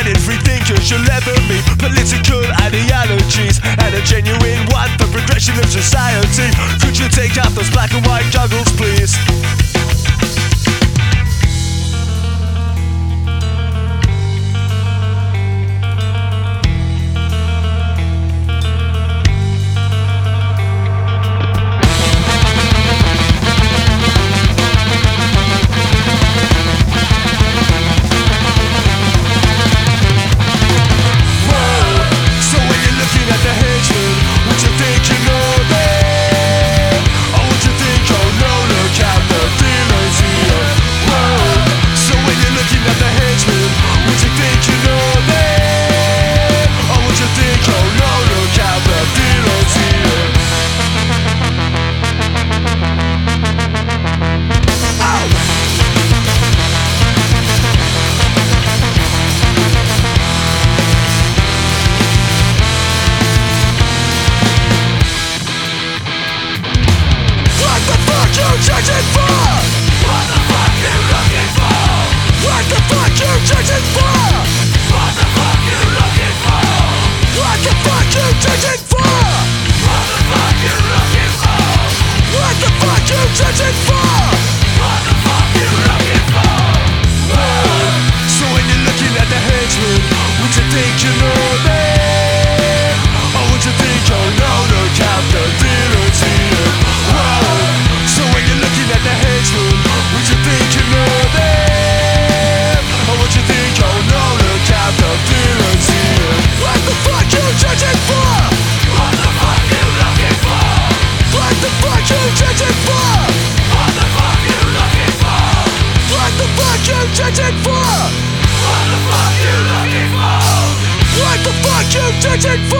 Hated free thinkers you'll ever meet, political ideologies, and a genuine one for progression of society. Could you take out those black and white goggles, please? Judging for? What the fuck you looking for? What the fuck you judging for? What the fuck you looking for? What the fuck you judging for? What the fuck you looking for? What the fuck you judging for? What the fuck you looking for? So when you're looking at the henchmen, would you think you know them? Or would you think you're known to capability? So when you're looking at the henchmen, would you think you know them? Or would you think you're known to capability? What the fuck you judging for? What the fuck you looking for? What the fuck you judging for? What the fuck you looking for? What the fuck you judging for? What the fuck you looking for? What the fuck you judging for?